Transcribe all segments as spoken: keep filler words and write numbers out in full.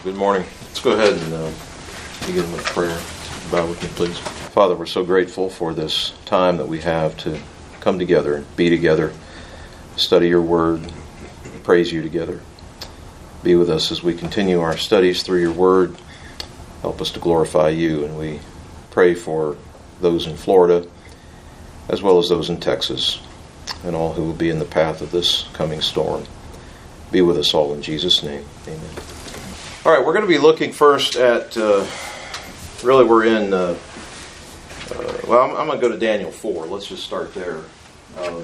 Good morning. Let's go ahead and uh, begin with prayer. Bow with me, please. Father, we're so grateful for this time that we have to come together and be together, study your word, praise you together. Be with us as we continue our studies through your word. Help us to glorify you, and we pray for those in Florida as well as those in Texas and all who will be in the path of this coming storm. Be with us all in Jesus' name. Amen. All right, we're going to be looking first at, uh, really we're in, uh, uh, well, I'm, I'm going to go to Daniel four. Let's just start there. Um,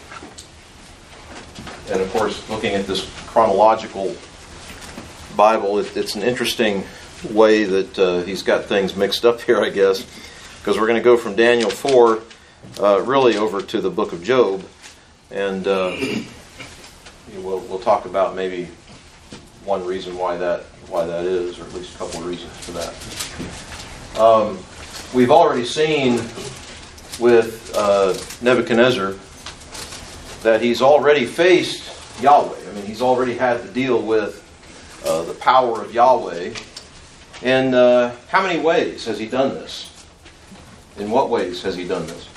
and of course, looking at this chronological Bible, it, it's an interesting way that uh, he's got things mixed up here, I guess, because we're going to go from Daniel four uh, really over to the book of Job. And uh, we'll, we'll talk about maybe one reason why that why that is, or at least a couple of reasons for that. Um, we've already seen with uh, Nebuchadnezzar that he's already faced Yahweh. I mean, he's already had to deal with uh, the power of Yahweh. And uh, how many ways has he done this? In what ways has he done this?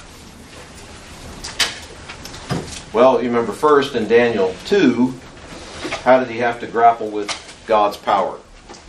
Well, you remember first in Daniel two, how did he have to grapple with God's power?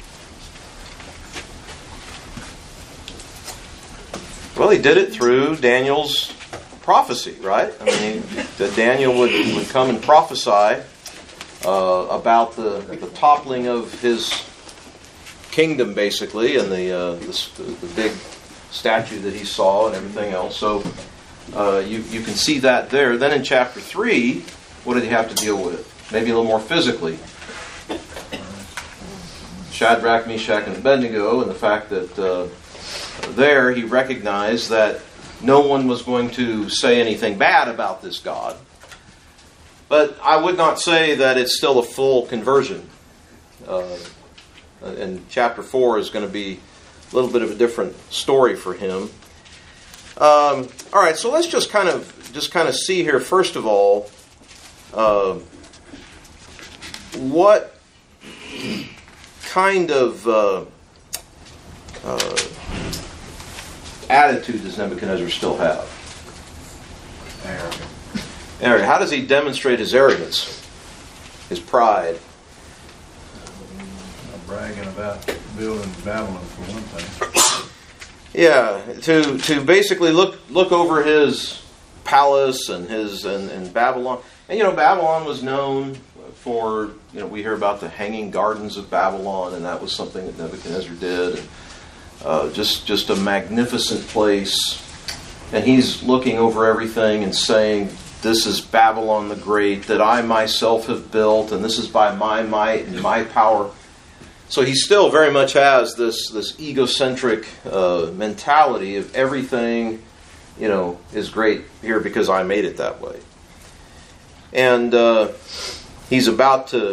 Well, he did it through Daniel's prophecy, right? I mean, that Daniel would, would come and prophesy uh, about the, the toppling of his kingdom, basically, and the, uh, the the big statue that he saw and everything else. So uh, you, you can see that there. Then in chapter three, what did he have to deal with? Maybe a little more physically. Shadrach, Meshach, and Abednego, and the fact that uh, there he recognized that no one was going to say anything bad about this God. But I would not say that it's still a full conversion. Uh, and chapter four is going to be a little bit of a different story for him. Um, all right, so let's just kind of just kind of see here. First of all, uh, what kind of uh, uh, attitude does Nebuchadnezzar still have? Arrogant. Arrogant. How does he demonstrate his arrogance, his pride? I'm bragging about building Babylon for one thing. Yeah, to to basically look look over his palace and his and, and Babylon. And you know, Babylon was known for, you know, we hear about the hanging gardens of Babylon, and that was something that Nebuchadnezzar did. And, uh, just just a magnificent place. And he's looking over everything and saying, "This is Babylon the Great that I myself have built, and this is by my might and my power." So he still very much has this this egocentric uh, mentality of everything, you know, is great here because I made it that way. And uh, he's about to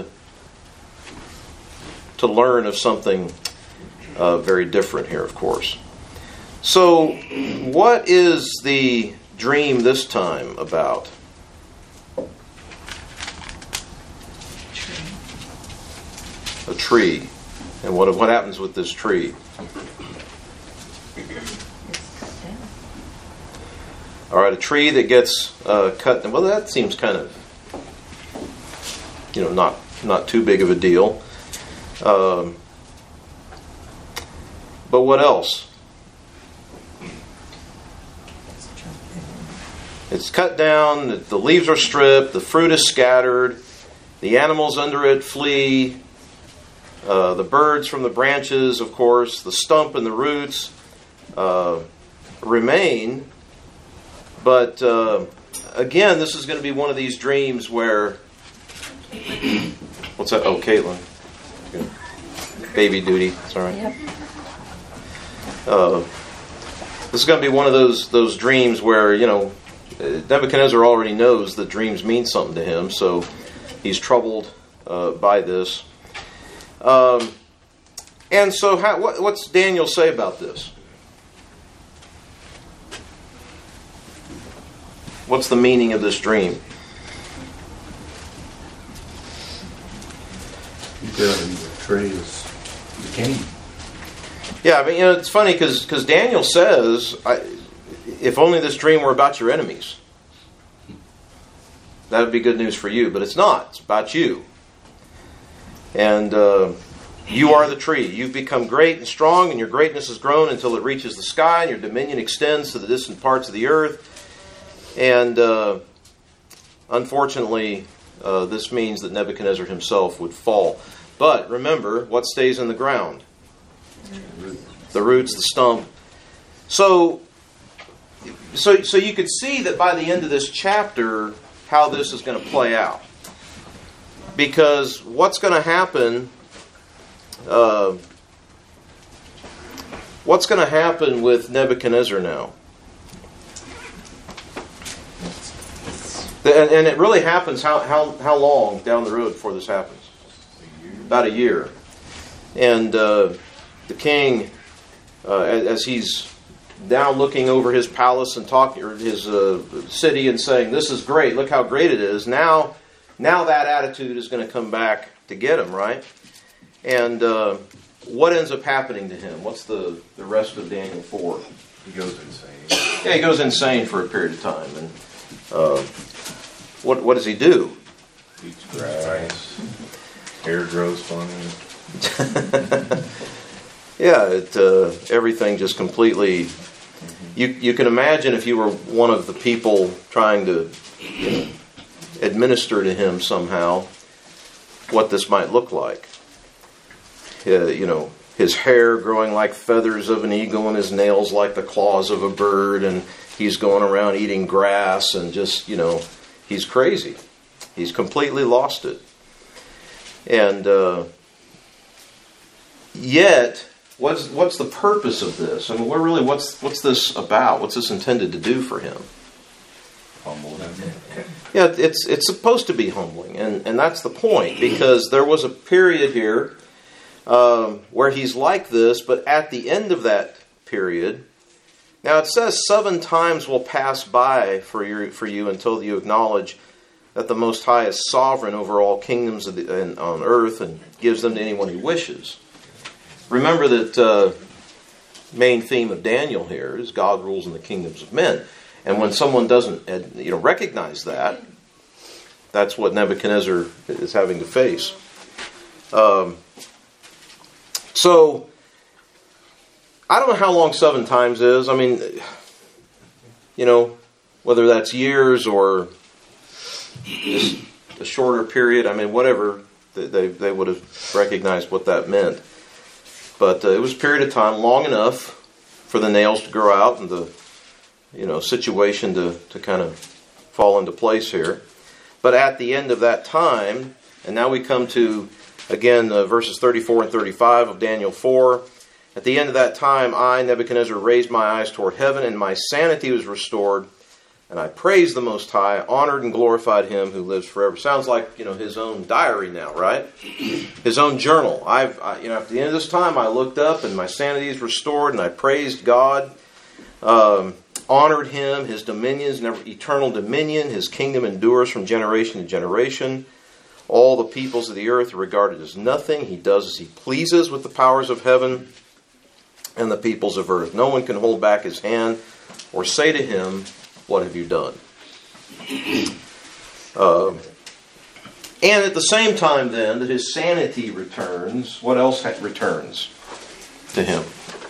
to learn of something uh, very different here, of course. So, what is the dream this time about? A tree. And what what happens with this tree? All right, a tree that gets uh, cut. Well, that seems kind of, you know, not not too big of a deal. Um, but what else? It's cut down. The, the leaves are stripped. The fruit is scattered. The animals under it flee. Uh, the birds from the branches, of course, the stump and the roots uh, remain. But uh, again, this is going to be one of these dreams where... What's that? Oh, Caitlin. Baby duty. It's all right. Yep. Uh, this is going to be one of those those dreams where, you know, Nebuchadnezzar already knows that dreams mean something to him, so he's troubled uh, by this. Um, and so, how, what, what's Daniel say about this? What's the meaning of this dream? You tell him the tree is king. Yeah, I mean, you know, it's funny because because Daniel says, I, if only this dream were about your enemies. That would be good news for you, but it's not. It's about you. And uh, you are the tree. You've become great and strong, and your greatness has grown until it reaches the sky, and your dominion extends to the distant parts of the earth. And uh, unfortunately, uh, this means that Nebuchadnezzar himself would fall. But remember, what stays in the ground? The roots, the stump. So, so, so you could see that by the end of this chapter, how this is going to play out. Because what's going to happen, uh, what's going to happen with Nebuchadnezzar now? And, and it really happens, how, how, how long down the road before this happens? About a year. And uh, the king, uh, as, as he's down looking over his palace and talking, or his uh, city, and saying, "This is great. Look how great it is." Now, now that attitude is going to come back to get him, right? And uh, what ends up happening to him? What's the, the rest of Daniel four? He goes insane. Yeah, he goes insane for a period of time. And uh, what what does he do? Eats grass. Hair grows funny. Yeah, it, uh, everything just completely... You you can imagine if you were one of the people trying to, you know, administer to him somehow, what this might look like. Uh, you know, his hair growing like feathers of an eagle and his nails like the claws of a bird, and he's going around eating grass and just, you know, he's crazy. He's completely lost it. And uh, yet... What's what's the purpose of this? I mean, what really what's what's this about? What's this intended to do for him? Humble him. Yeah, it's it's supposed to be humbling, and and that's the point, because there was a period here um, where he's like this, but at the end of that period, now it says seven times will pass by for you for you until you acknowledge that the Most High is sovereign over all kingdoms of the, and, on earth, and gives them to anyone he wishes. Remember that uh, main theme of Daniel here is God rules in the kingdoms of men. And when someone doesn't you know, recognize that, that's what Nebuchadnezzar is having to face. Um, so, I don't know how long seven times is. I mean, you know, whether that's years or just a shorter period, I mean, whatever, they, they would have recognized what that meant. But uh, it was a period of time long enough for the nails to grow out and the, you know, situation to, to kind of fall into place here. But at the end of that time, and now we come to, again, uh, verses thirty-four and thirty-five of Daniel four. At the end of that time, I, Nebuchadnezzar, raised my eyes toward heaven, and my sanity was restored. And I praised the Most High, honored and glorified Him who lives forever. Sounds like, you know, his own diary now, right? His own journal. I've, I, you know, at the end of this time, I looked up and my sanity is restored, and I praised God, um, honored Him, His dominions, never eternal dominion. His kingdom endures from generation to generation. All the peoples of the earth are regarded as nothing. He does as He pleases with the powers of heaven and the peoples of earth. No one can hold back His hand or say to Him, "What have you done?" Uh, and at the same time then that his sanity returns, what else returns to him?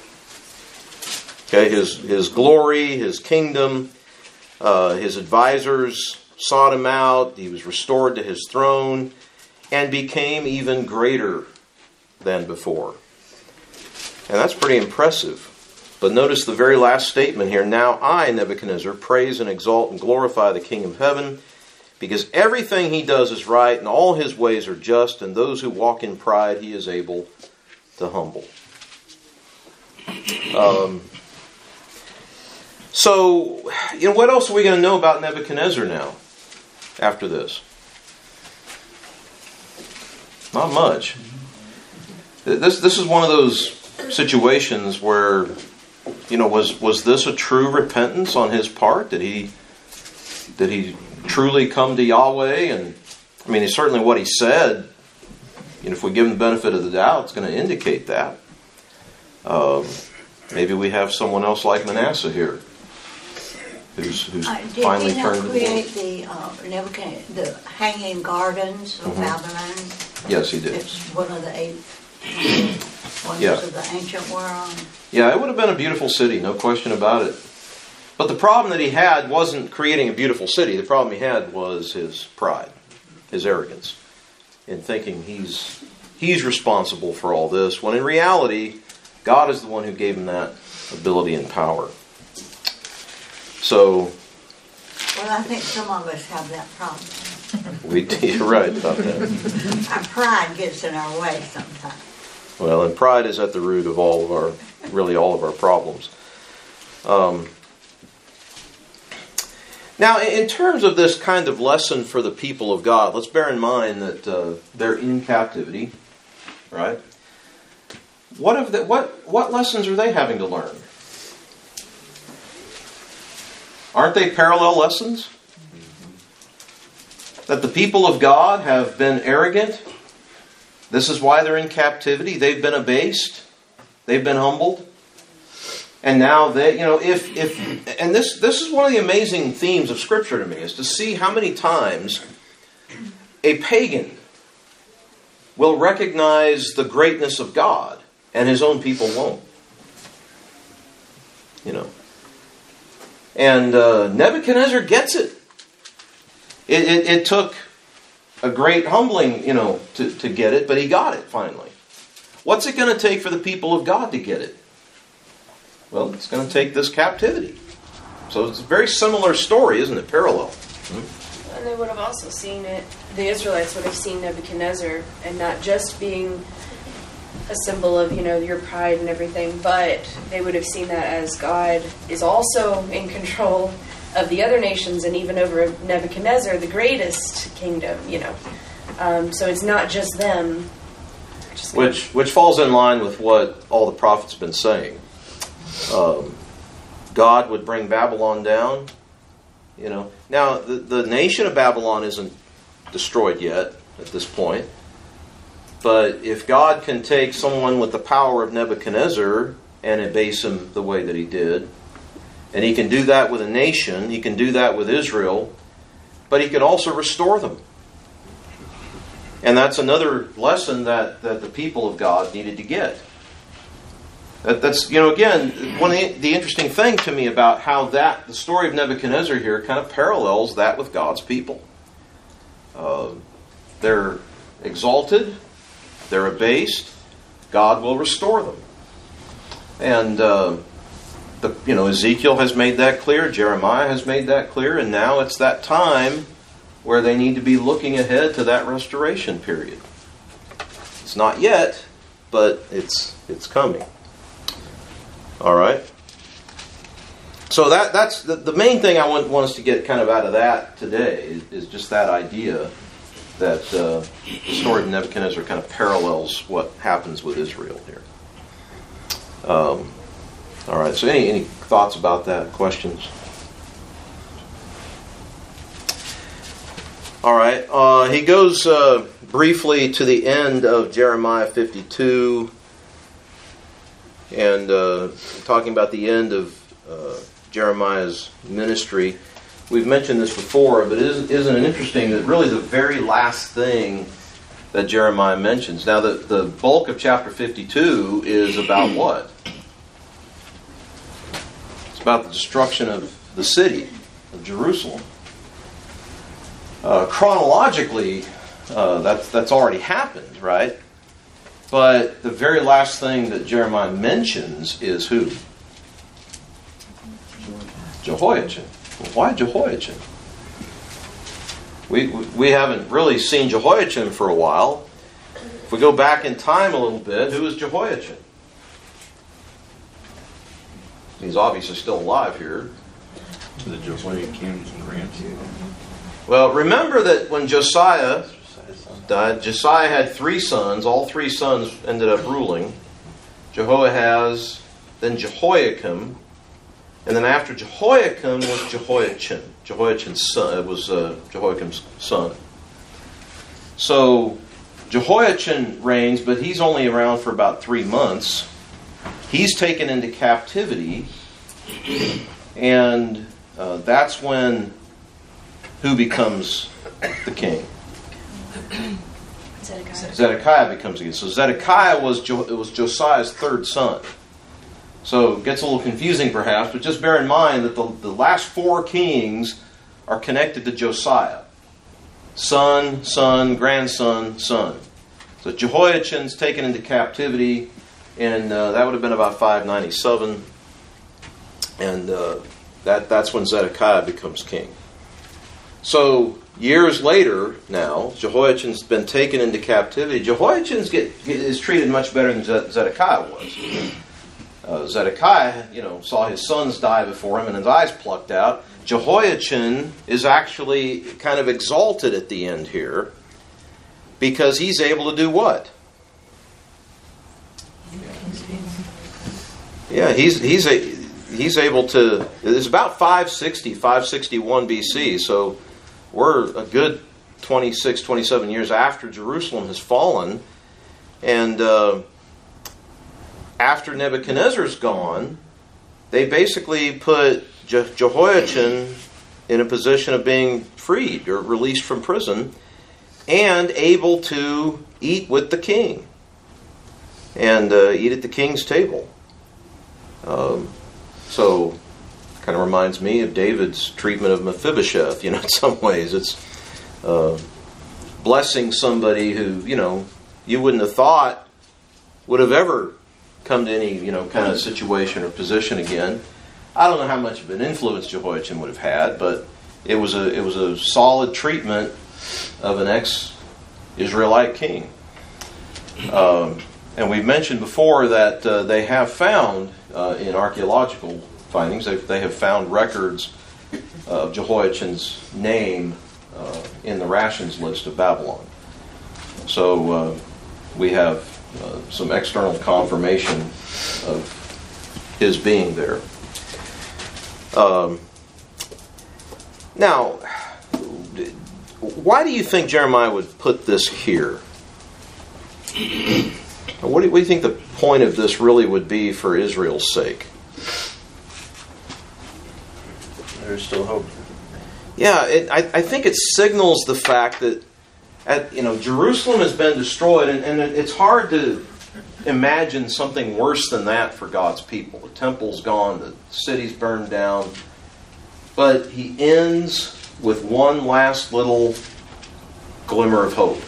Okay, his, his glory, his kingdom, uh, his advisors sought him out. He was restored to his throne and became even greater than before. And that's pretty impressive. But notice the very last statement here. Now I, Nebuchadnezzar, praise and exalt and glorify the King of heaven, because everything he does is right, and all his ways are just, and those who walk in pride he is able to humble. Um, so, you know, what else are we going to know about Nebuchadnezzar now, after this? Not much. This, this is one of those situations where, you know, was was this a true repentance on his part? Did he did he truly come to Yahweh? And I mean, certainly what he said, you know, if we give him the benefit of the doubt, it's going to indicate that. Um, maybe we have someone else like Manasseh here, who's, who's Uh, did finally he turned not to the Lord. create the uh, Nebuchadnezzar, the hanging gardens of Mhm. Babylon? Yes, he did. It's one of the eight wonders Yeah. of the ancient world. Yeah, it would have been a beautiful city, no question about it. But the problem that he had wasn't creating a beautiful city. The problem he had was his pride, his arrogance, in thinking he's he's responsible for all this, when in reality, God is the one who gave him that ability and power. So, Well, I think some of us have that problem. we, you're right about that. Our pride gets in our way sometimes. Well, and pride is at the root of all of our, really all of our problems. Um, now, in terms of this kind of lesson for the people of God, let's bear in mind that uh, they're in captivity, right? What have they, what what lessons are they having to learn? Aren't they parallel lessons? That the people of God have been arrogant. This is why they're in captivity. They've been abased. They've been humbled. And now they, you know, if if and this this is one of the amazing themes of Scripture to me, is to see how many times a pagan will recognize the greatness of God and his own people won't. You know. And uh, Nebuchadnezzar gets it. It, it. it took a great humbling, you know, to, to get it, but he got it finally. What's it going to take for the people of God to get it? Well, it's going to take this captivity. So it's a very similar story, isn't it? Parallel. Hmm? And they would have also seen it, the Israelites would have seen Nebuchadnezzar, and not just being a symbol of, you know, your pride and everything, but they would have seen that as God is also in control of the other nations, and even over Nebuchadnezzar, the greatest kingdom, you know. Um, so it's not just them. Just Which which falls in line with what all the prophets have been saying. Um, God would bring Babylon down. You know. Now, the, the nation of Babylon isn't destroyed yet at this point. But if God can take someone with the power of Nebuchadnezzar and abase him the way that he did, and he can do that with a nation, he can do that with Israel, but he can also restore them. And that's another lesson that, that the people of God needed to get. That, that's, you know, again, one of the, the interesting thing to me about how that, the story of Nebuchadnezzar here kind of parallels that with God's people. Uh, they're exalted, they're abased, God will restore them. And, uh, the, you know, Ezekiel has made that clear, Jeremiah has made that clear, and now it's that time where they need to be looking ahead to that restoration period. It's not yet, but it's it's coming. All right. So that that's the, the main thing I want, want us to get kind of out of that today is, is just that idea that uh, the story of Nebuchadnezzar kind of parallels what happens with Israel here. Um, all right. So any any thoughts about that? Questions? All right. Uh, he goes uh, briefly to the end of Jeremiah fifty-two, and uh, talking about the end of uh, Jeremiah's ministry. We've mentioned this before, but isn't, isn't it interesting that really the very last thing that Jeremiah mentions? Now, the, the bulk of chapter fifty-two is about what? It's about the destruction of the city of Jerusalem. Uh, chronologically, uh, that's that's already happened, right? But the very last thing that Jeremiah mentions is who? Jehoiachin. Well, why Jehoiachin? We we haven't really seen Jehoiachin for a while. If we go back in time a little bit, who is Jehoiachin? He's obviously still alive here. The Jehoiakim's grandson. Well, remember that when Josiah died, Josiah had three sons. All three sons ended up ruling. Jehoahaz, then Jehoiakim, and then after Jehoiakim was Jehoiachin. Jehoiachin's son, it was uh, Jehoiakim's son. So Jehoiachin reigns, but he's only around for about three months. He's taken into captivity, and uh, that's when who becomes the king? Zedekiah. Zedekiah becomes the king. So Zedekiah was jo- it was Josiah's third son. So it gets a little confusing perhaps, but just bear in mind that the, the last four kings are connected to Josiah. Son, son, grandson, son. So Jehoiachin's taken into captivity, and uh, that would have been about five ninety-seven. And uh, that that's when Zedekiah becomes king. So years later now, Jehoiachin's been taken into captivity. Jehoiachin's get, get, is treated much better than Zedekiah was. Uh, Zedekiah, you know, saw his sons die before him and his eyes plucked out. Jehoiachin is actually kind of exalted at the end here because he's able to do what? Yeah, he's he's a he's able to. It's about five sixty, five sixty-one B C. So we're a good twenty-six, twenty-seven years after Jerusalem has fallen, and uh, after Nebuchadnezzar's gone, they basically put Je- Jehoiachin in a position of being freed or released from prison and able to eat with the king and uh, eat at the king's table. Um, so, kind of reminds me of David's treatment of Mephibosheth. You know, in some ways, it's uh, blessing somebody who, you know, you wouldn't have thought would have ever come to any, you know, kind of situation or position again. I don't know how much of an influence Jehoiachin would have had, but it was a it was a solid treatment of an ex-Israelite king. Um, and we've mentioned before that uh, they have found uh, in archaeological findings, they, they have found records of Jehoiachin's name uh, in the rations list of Babylon. So uh, we have uh, some external confirmation of his being there. Um, now, why do you think Jeremiah would put this here? What do, what do you think the point of this really would be for Israel's sake? There's still hope. Yeah, it, I, I think it signals the fact that at, you know, Jerusalem has been destroyed, and, and it, it's hard to imagine something worse than that for God's people. The temple's gone, the city's burned down, but he ends with one last little glimmer of hope.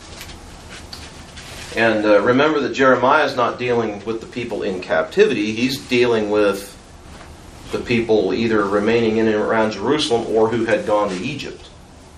And uh, remember that Jeremiah is not dealing with the people in captivity. He's dealing with the people either remaining in and around Jerusalem or who had gone to Egypt.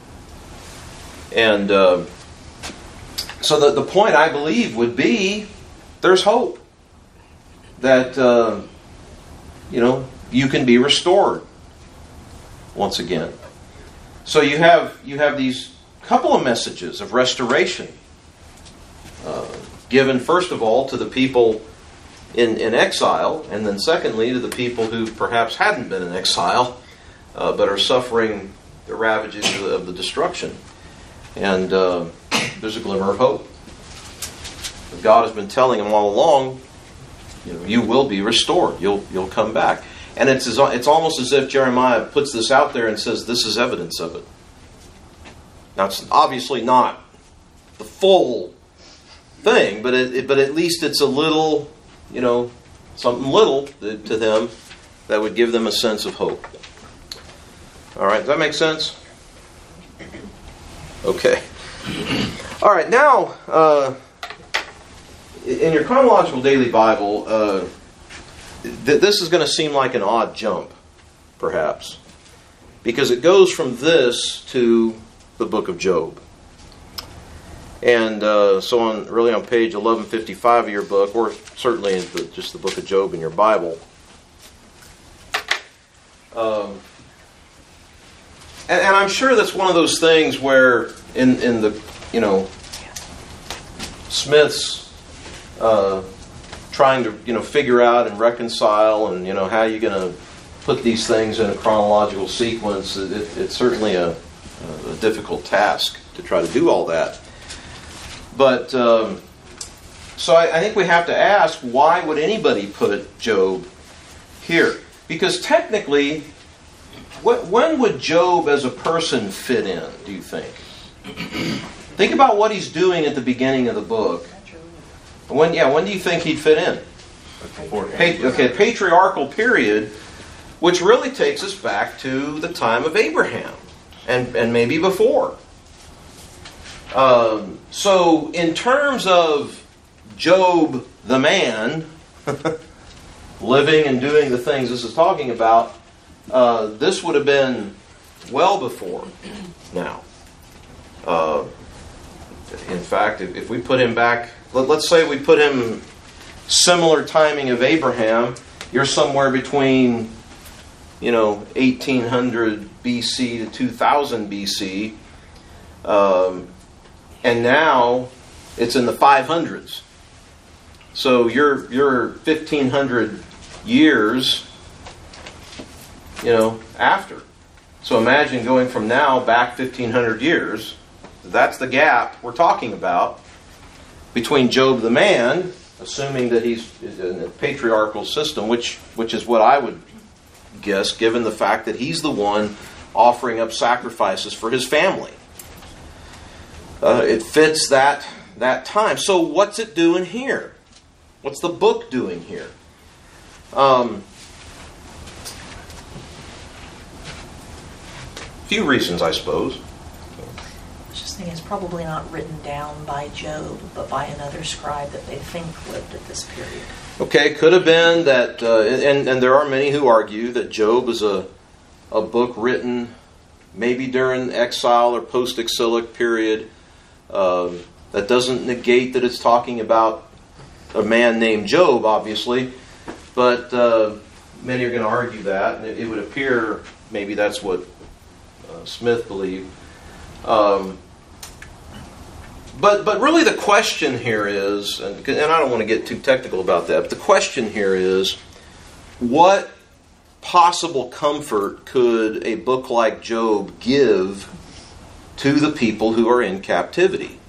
And uh, so the, the point, I believe, would be there's hope that, uh, you know, you can be restored once again. So you have you have these couple of messages of restoration uh, given, first of all, to the people in, in exile, and then secondly to the people who perhaps hadn't been in exile uh, but are suffering the ravages of the, of the destruction. And uh, there's a glimmer of hope. But God has been telling them all along, you know, you will be restored. You'll you'll come back. And it's as, it's almost as if Jeremiah puts this out there and says, this is evidence of it. Now, it's obviously not the full thing, but it, it, but at least it's a little, you know, something little to, to them that would give them a sense of hope. All right, does that make sense? Okay. All right, now, uh, in your chronological daily Bible, uh, th- this is going to seem like an odd jump, perhaps, because it goes from this to the book of Job. And uh, so on, really on page eleven fifty-five of your book, or certainly in the, just the book of Job in your Bible, um, and, and I'm sure that's one of those things where in, in the, you know, Smith's uh, trying to, you know, figure out and reconcile and, you know, how you're going to put these things in a chronological sequence, it, it's certainly a, a difficult task to try to do all that. But um, so I, I think we have to ask, why would anybody put Job here? Because technically, wh- when would Job as a person fit in, do you think? Think about what he's doing at the beginning of the book. When, yeah, when do you think he'd fit in? Pa- okay, patriarchal period, which really takes us back to the time of Abraham, and, and maybe before. Um, so, in terms of Job the man, living and doing the things this is talking about, uh, this would have been well before now. Uh, in fact, if, if we put him back, let, let's say we put him similar timing of Abraham, you're somewhere between, you know, eighteen hundred B C to two thousand B C. Um, and now it's in the five hundreds. So you're you're fifteen hundred years, you know, after. So imagine going from now back fifteen hundred years. That's the gap we're talking about between Job the man, assuming that he's in a patriarchal system, which which is what I would guess, given the fact that he's the one offering up sacrifices for his family. Uh, it fits that that time. So what's it doing here? What's the book doing here? Um, few reasons, I suppose. I was just thinking it's probably not written down by Job, but by another scribe that they think lived at this period. Okay, could have been that, uh, and, and there are many who argue that Job is a, a book written maybe during exile or post-exilic period. Um, that doesn't negate that it's talking about a man named Job, obviously, but uh, many are going to argue that, and it, it would appear maybe that's what uh, Smith believed. Um, but but really the question here is, and, and I don't want to get too technical about that, but the question here is, what possible comfort could a book like Job give to the people who are in captivity?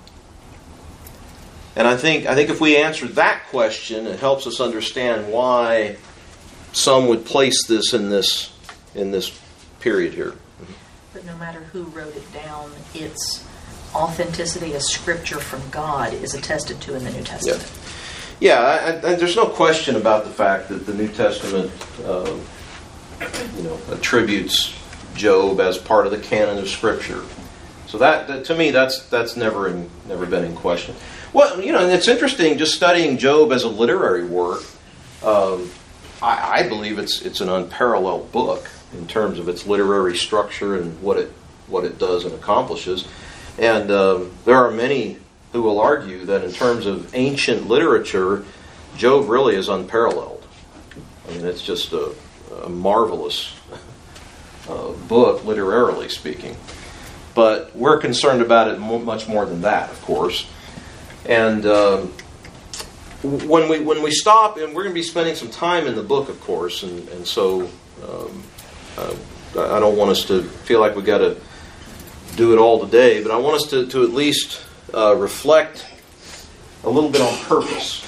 And I think I think if we answer that question, it helps us understand why some would place this in this in this period here. But no matter who wrote it down, its authenticity as scripture from God is attested to in the New Testament. Yeah, yeah I, I, there's no question about the fact that the New Testament, uh, you know, attributes Job as part of the canon of Scripture. So that, that to me, that's that's never in, never been in question. Well, you know, and it's interesting just studying Job as a literary work. Um, I, I believe it's it's an unparalleled book in terms of its literary structure and what it what it does and accomplishes. And um, there are many who will argue that in terms of ancient literature, Job really is unparalleled. I mean, it's just a, a marvelous uh, book, literarily speaking. But we're concerned about it mo- much more than that, of course. And um, when we when we stop, and we're going to be spending some time in the book, of course, and, and so um, uh, I don't want us to feel like we've got to do it all today, but I want us to, to at least uh, reflect a little bit on purpose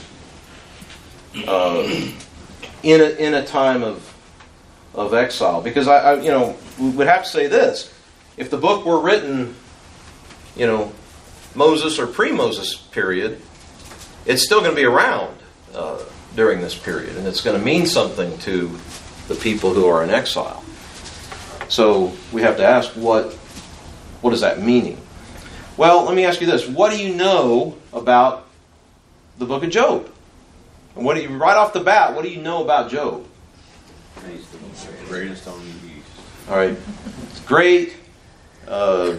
uh, in a in a time of of exile. Because I, I, you know, we would have to say this: if the book were written, you know, Moses or pre-Moses period, it's still going to be around uh, during this period, and it's going to mean something to the people who are in exile. So we have to ask, what what is that meaning? Well, let me ask you this: what do you know about the book of Job? And what do you, right off the bat, what do you know about Job? He's the greatest on the east. All right, it's great. Uh,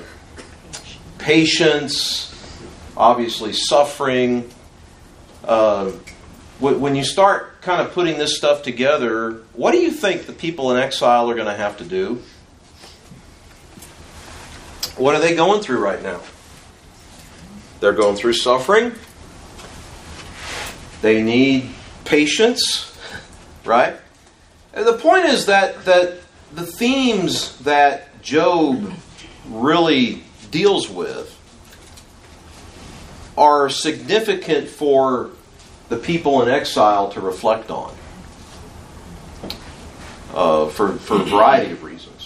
patience, obviously suffering. Uh, when you start kind of putting this stuff together, what do you think the people in exile are going to have to do? What are they going through right now? They're going through suffering. They need patience, right? And the point is that that the themes that Job really deals with are significant for the people in exile to reflect on uh, for, for a variety of reasons.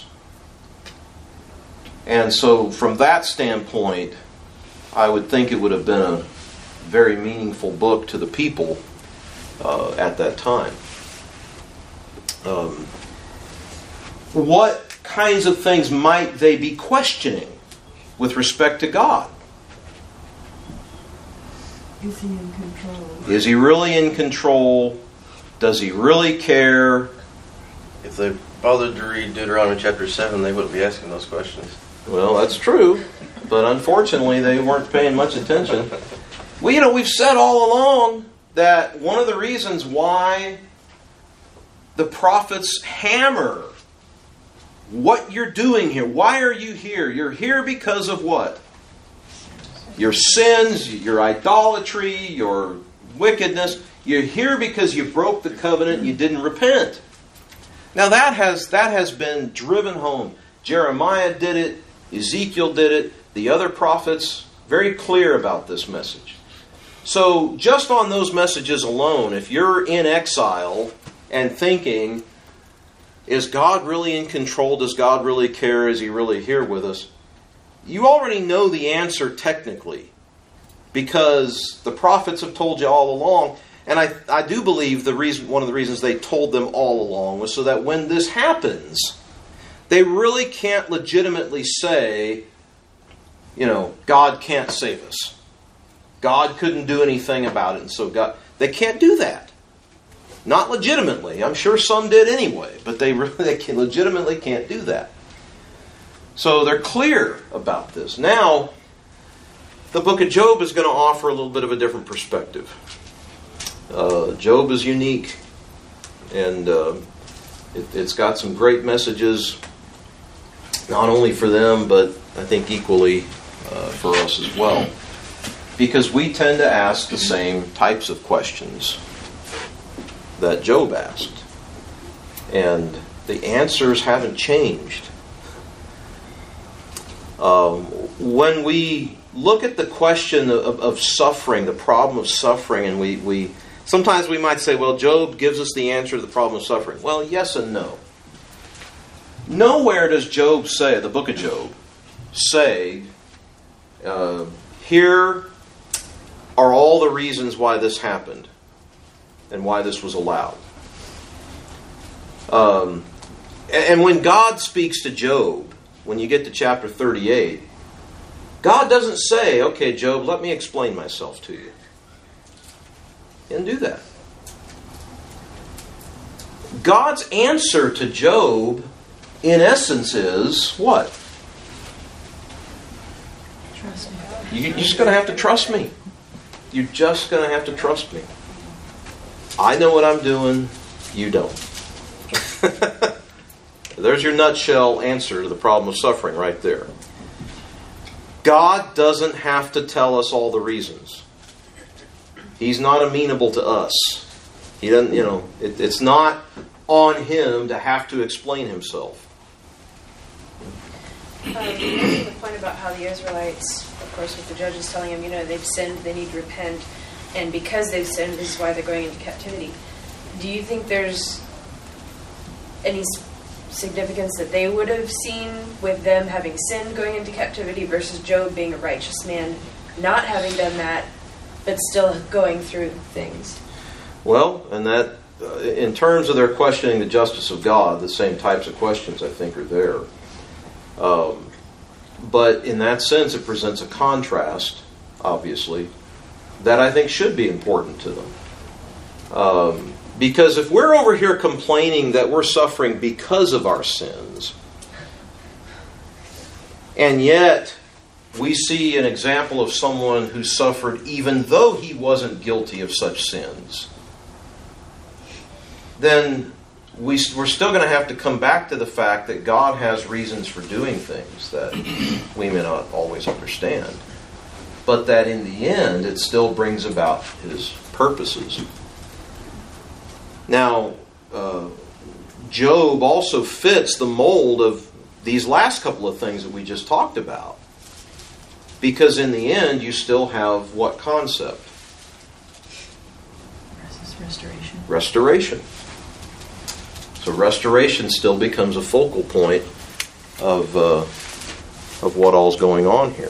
And so from that standpoint, I would think it would have been a very meaningful book to the people uh, at that time. Um, what kinds of things might they be questioning with respect to God? Is he in control? Is he really in control? Does he really care? If they bothered to read Deuteronomy chapter seven, they wouldn't be asking those questions. Well, that's true, but unfortunately they weren't paying much attention. Well, you know, we've said all along that one of the reasons why the prophets hammer what you're doing here, why are you here? You're here because of what? Your sins, your idolatry, your wickedness. You're here because you broke the covenant and you didn't repent. Now that has that has been driven home. Jeremiah did it. Ezekiel did it. The other prophets, very clear about this message. So just on those messages alone, if you're in exile and thinking, is God really in control? Does God really care? Is He really here with us? You already know the answer technically, because the prophets have told you all along. And I, I do believe the reason, one of the reasons they told them all along was so that when this happens, they really can't legitimately say, you know, God can't save us. God couldn't do anything about it, and so God... They can't do that. Not legitimately. I'm sure some did anyway, but they really they can, legitimately can't do that. So they're clear about this. Now, the book of Job is going to offer a little bit of a different perspective. Uh, Job is unique, and uh, it, it's got some great messages, not only for them, but I think equally uh, for us as well. Because we tend to ask the same types of questions that Job asked. And the answers haven't changed. Um, when we look at the question of, of suffering, the problem of suffering, and we, we sometimes we might say, well, Job gives us the answer to the problem of suffering. Well, yes and no. Nowhere does Job say, the book of Job, say, uh, here are all the reasons why this happened and why this was allowed. Um, and when God speaks to Job, when you get to chapter thirty-eight, God doesn't say, okay, Job, let me explain myself to you. He didn't do that. God's answer to Job, in essence, is what? Trust me. You, you're just going to have to trust me. You're just going to have to trust me. I know what I'm doing. You don't. There's your nutshell answer to the problem of suffering right there. God doesn't have to tell us all the reasons. He's not amenable to us. He doesn't, you know, it, it's not on Him to have to explain Himself. Um, you mentioned the point about how the Israelites, of course, with the judges telling them, you know, they've sinned, they need to repent, and because they've sinned, this is why they're going into captivity. Do you think there's any significance that they would have seen with them having sinned going into captivity versus Job being a righteous man, not having done that, but still going through things? Well, and that, uh, in terms of their questioning the justice of God, the same types of questions I think are there. Um, but in that sense, it presents a contrast, obviously, that I think should be important to them. Um, because if we're over here complaining that we're suffering because of our sins, and yet we see an example of someone who suffered even though he wasn't guilty of such sins, then we, we're still going to have to come back to the fact that God has reasons for doing things that we may not always understand. But that in the end, it still brings about His purposes. Now, uh, Job also fits the mold of these last couple of things that we just talked about. Because in the end, you still have what concept? Restoration. Restoration. So restoration still becomes a focal point of uh, of what all's going on here.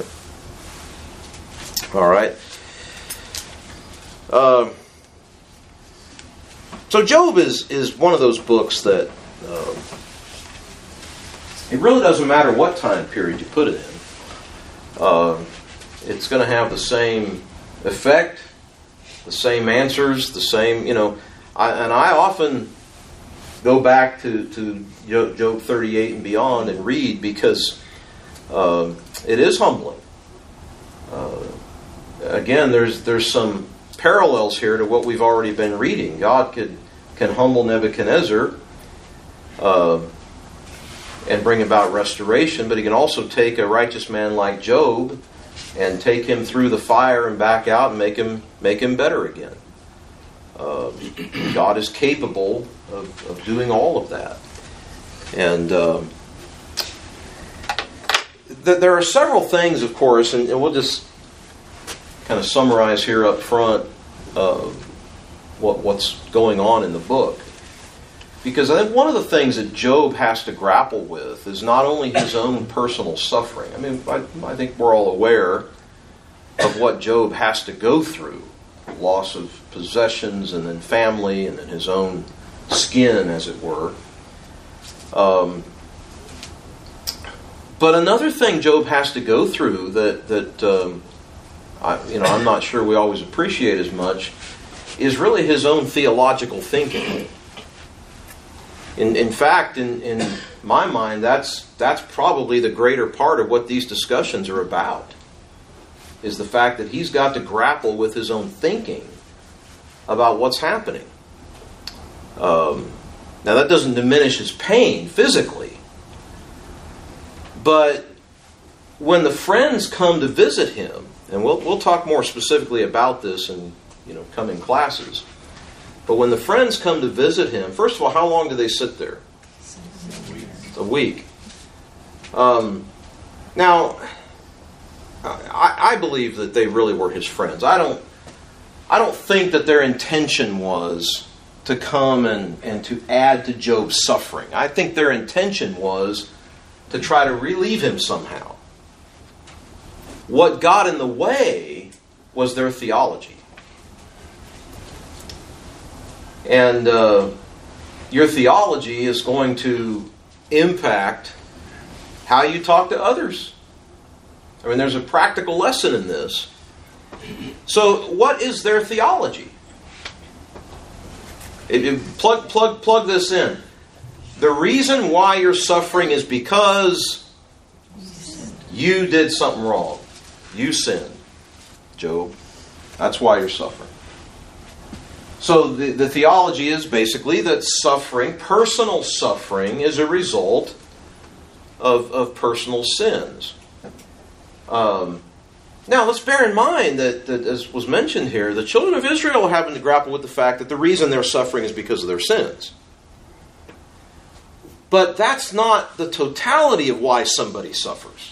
All right. Uh, so Job is is one of those books that um, it really doesn't matter what time period you put it in. Uh, it's going to have the same effect, the same answers, the same, you know. I, and I often go back to, to Job thirty-eight and beyond and read because uh, it is humbling. Uh, again, there's there's some parallels here to what we've already been reading. God could can humble Nebuchadnezzar uh, and bring about restoration, but He can also take a righteous man like Job and take him through the fire and back out and make him make him better again. Uh, God is capable of, of doing all of that. And um, th- there are several things, of course, and, and we'll just kind of summarize here up front uh, what, what's going on in the book. Because I think one of the things that Job has to grapple with is not only his own personal suffering. I mean, I, I think we're all aware of what Job has to go through. Loss of possessions, and then family, and then his own skin, as it were. Um, but another thing Job has to go through that that um, I, you know I'm not sure we always appreciate as much is really his own theological thinking. In in fact, in in my mind, that's that's probably the greater part of what these discussions are about. Is the fact that he's got to grapple with his own thinking about what's happening. Um, now that doesn't diminish his pain physically, but when the friends come to visit him, and we'll we'll talk more specifically about this in you know coming classes. But when the friends come to visit him, first of all, how long do they sit there? A week. Um, now. I, I believe that they really were his friends. I don't I don't think that their intention was to come and, and to add to Job's suffering. I think their intention was to try to relieve him somehow. What got in the way was their theology. And uh, your theology is going to impact how you talk to others. I mean, there's a practical lesson in this. So, what is their theology? It, it, plug, plug, plug this in. The reason why you're suffering is because you did something wrong. You sinned, Job. That's why you're suffering. So, the, the theology is basically that suffering, personal suffering, is a result of, of personal sins. Um, now, let's bear in mind that, that, as was mentioned here, the children of Israel are having to grapple with the fact that the reason they're suffering is because of their sins. But that's not the totality of why somebody suffers.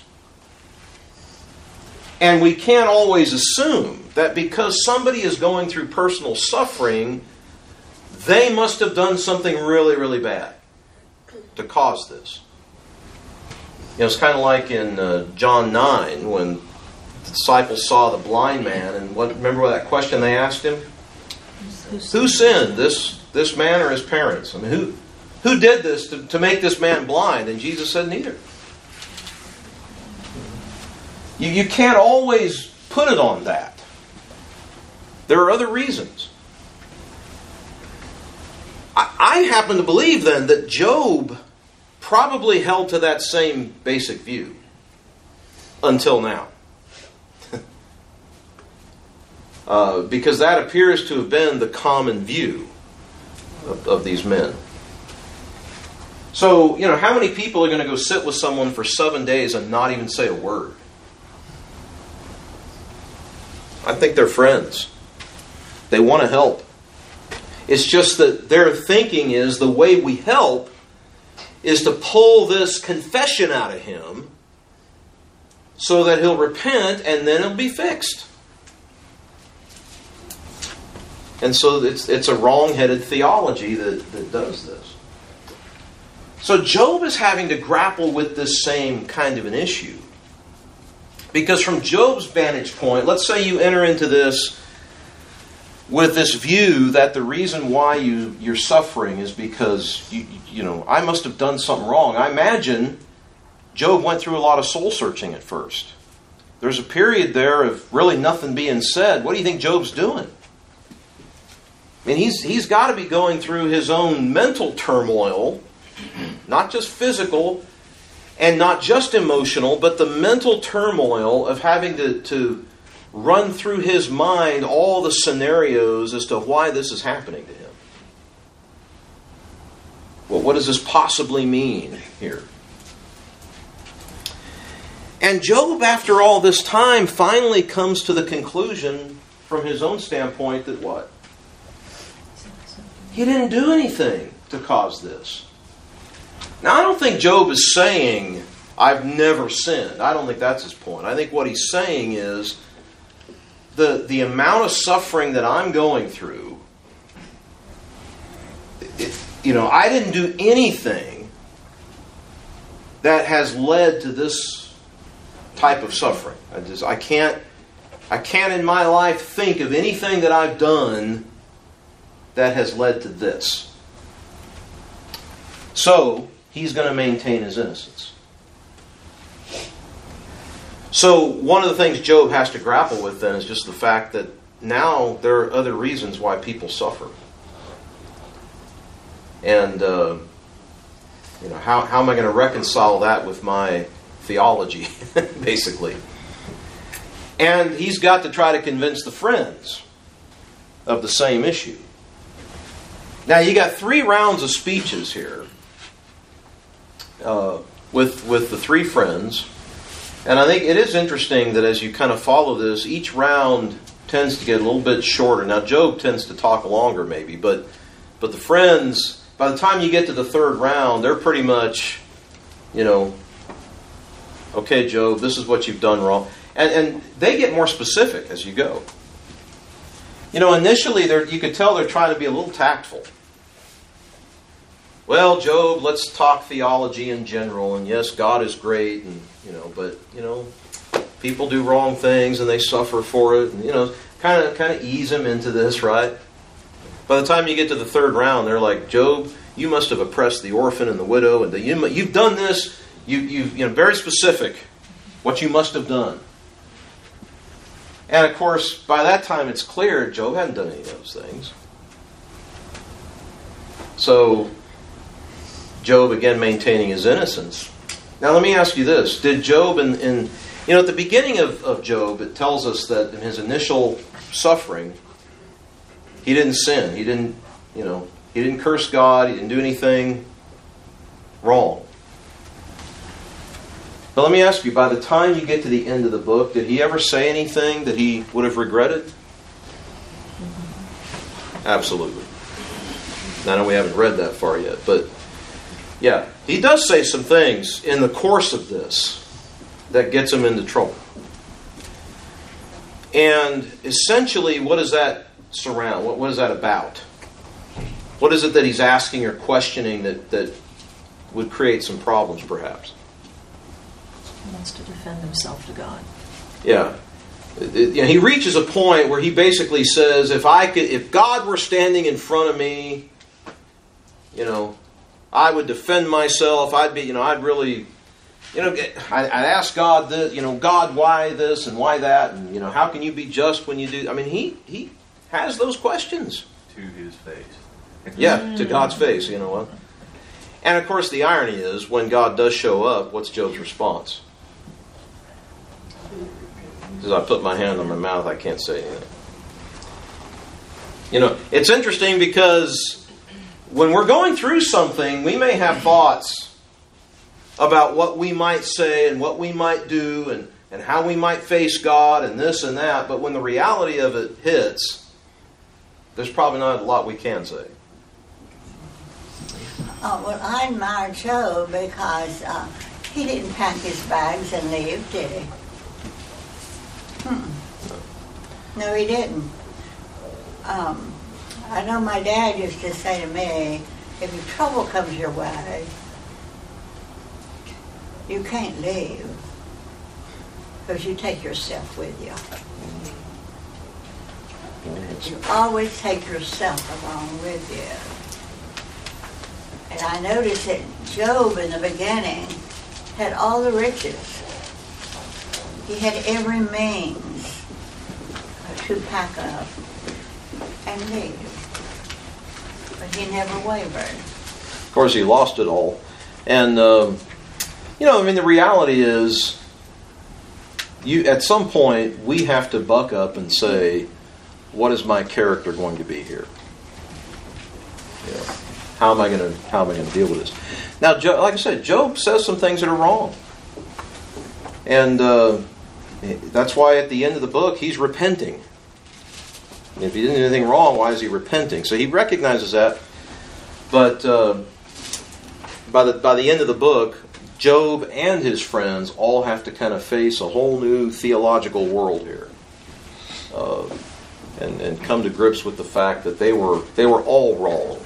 And we can't always assume that because somebody is going through personal suffering, they must have done something really, really bad to cause this. You know, it's kind of like in uh, John nine when the disciples saw the blind man, and what? Remember what that question they asked him? Who sinned, this this man or his parents? I mean, who who did this to, to make this man blind? And Jesus said, neither. You you can't always put it on that. There are other reasons. I, I happen to believe then that Job probably held to that same basic view until now. uh, because that appears to have been the common view of, of these men. So, you know, how many people are going to go sit with someone for seven days and not even say a word? I think they're friends. They want to help. It's just that their thinking is the way we help is to pull this confession out of him so that he'll repent and then it'll be fixed. And so it's it's a wrong-headed theology that, that does this. So Job is having to grapple with this same kind of an issue. Because from Job's vantage point, let's say you enter into this with this view that the reason why you, you're suffering is because, you, you know, I must have done something wrong. I imagine Job went through a lot of soul searching at first. There's a period there of really nothing being said. What do you think Job's doing? I mean, he's he's got to be going through his own mental turmoil, not just physical and not just emotional, but the mental turmoil of having to, to run through his mind all the scenarios as to why this is happening to him. Well, what does this possibly mean here? And Job, after all this time, finally comes to the conclusion from his own standpoint that what? He didn't do anything to cause this. Now, I don't think Job is saying, I've never sinned. I don't think that's his point. I think what he's saying is, the, the amount of suffering that I'm going through, it, you know, I didn't do anything that has led to this type of suffering. I just, I can't, I can't in my life think of anything that I've done that has led to this. So, he's going to maintain his innocence. So, one of the things Job has to grapple with then is just the fact that now there are other reasons why people suffer. And, uh, you know, how, how am I going to reconcile that with my theology, basically? And he's got to try to convince the friends of the same issue. Now, you got three rounds of speeches here uh, with, with the three friends. And I think it is interesting that as you kind of follow this, each round tends to get a little bit shorter. Now, Job tends to talk longer maybe, but but the friends, by the time you get to the third round, they're pretty much, you know, okay, Job, this is what you've done wrong. And, and they get more specific as you go. You know, initially, they're, you could tell they're trying to be a little tactful. Well, Job, let's talk theology in general, and yes, God is great, and you know, but you know, people do wrong things and they suffer for it, and you know, kind of kind of ease them into this, right? By the time you get to the third round, they're like, Job, you must have oppressed the orphan and the widow, and the, you, you've done this. You you you know, very specific what you must have done. And of course, by that time, it's clear Job hadn't done any of those things. So, Job again maintaining his innocence. Now let me ask you this. Did Job, in, in you know, at the beginning of, of Job, it tells us that in his initial suffering, he didn't sin. He didn't, you know, he didn't curse God. He didn't do anything wrong. But let me ask you, by the time you get to the end of the book, did he ever say anything that he would have regretted? Absolutely. I know we haven't read that far yet, but yeah, he does say some things in the course of this that gets him into trouble. And essentially, what does that surround? What, what is that about? What is it that he's asking or questioning that, that would create some problems, perhaps? He wants to defend himself to God. Yeah. It, it, you know, he reaches a point where he basically says, if I could, if God were standing in front of me, you know, I would defend myself. I'd be, you know, I'd really, you know, I'd ask God this, you know, God, why this and why that, and you know, how can you be just when you do? I mean, he he has those questions To his face. Yeah, to God's face. You know what? And of course, the irony is, when God does show up, what's Job's response? He says, "I put my hand on my mouth. I can't say anything." You know, it's interesting because when we're going through something, we may have thoughts about what we might say and what we might do and, and how we might face God and this and that. But when the reality of it hits, there's probably not a lot we can say. Uh, well, I admire Job because uh, he didn't pack his bags and leave, did he? No, he didn't. Um, I know my dad used to say to me, if your trouble comes your way, you can't leave because you take yourself with you. You always take yourself along with you. And I noticed that Job in the beginning had all the riches. He had every means to pack up and leave. But he never wavered. Of course, he lost it all. And, um, you know, I mean, the reality is, you at some point, we have to buck up and say, what is my character going to be here? You know, how am I going to how am I going to deal with this? Now, Job, like I said, Job says some things that are wrong, and uh, that's why at the end of the book he's repenting. If he didn't do anything wrong, why is he repenting? So he recognizes that, but uh, by the by the end of the book, Job and his friends all have to kind of face a whole new theological world here. Uh, And, and come to grips with the fact that they were they were all wrong.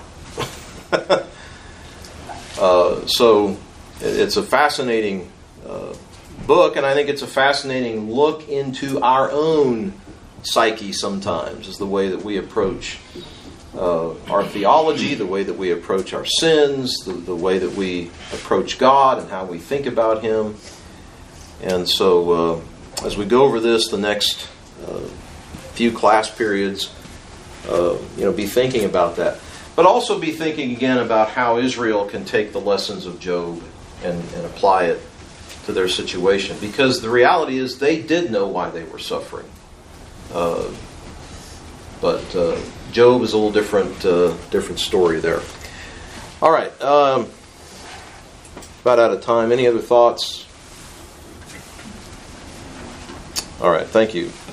uh, so it's a fascinating uh, book, and I think it's a fascinating look into our own psyche sometimes, is the way that we approach uh, our theology, the way that we approach our sins, the, the way that we approach God and how we think about Him. And so uh, as we go over this the next uh, few class periods, uh, you know, be thinking about that. But also be thinking again about how Israel can take the lessons of Job and, and apply it to their situation. Because the reality is they did know why they were suffering. Uh, but uh, Job is a little different, uh, different story there. All right. Um, about out of time. Any other thoughts? All right. Thank you.